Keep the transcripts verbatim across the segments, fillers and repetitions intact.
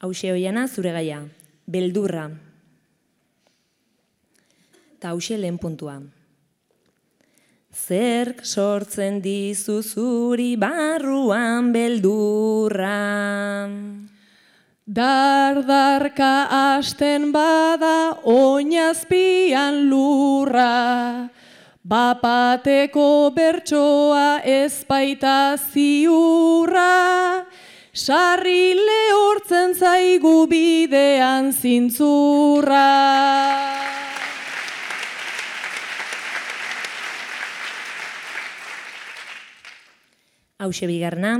Hauxe hoiana zure gaia, beldurra. Ta hauxe lehen puntua. Zerk sortzen dizu zuri barruan beldurra. Dardarka hasten bada oinazpian lurra, bapateko bertsoa ez baita ziurra, sarri lehortzen zaigu bidean zintzurra. Hauxe bigarna.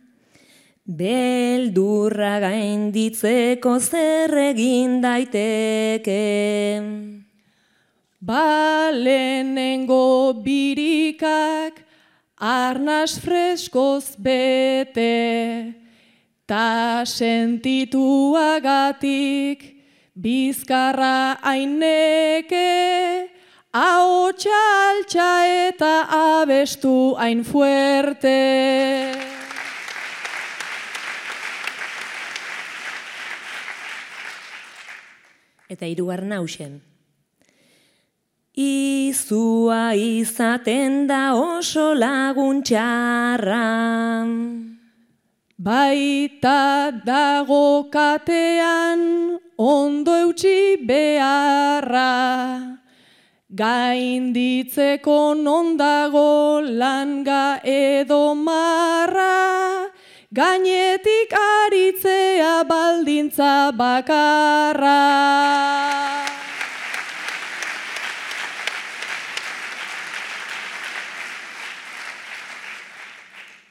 Beldurra gainditzeko zer egin daiteke. Balenengo birikak arnas freskoz bete, ta sentituagatik bizkarra aineke, ahotsa altxa eta abestu hain fuerte. Eta hirugarrena hauxe. Izua izaten da oso lagun txarra. Baita dago katean ondo eutsi beharra. Gainditzeko non dago langa edo marra. Gainetik aritzea baldintza bakarra.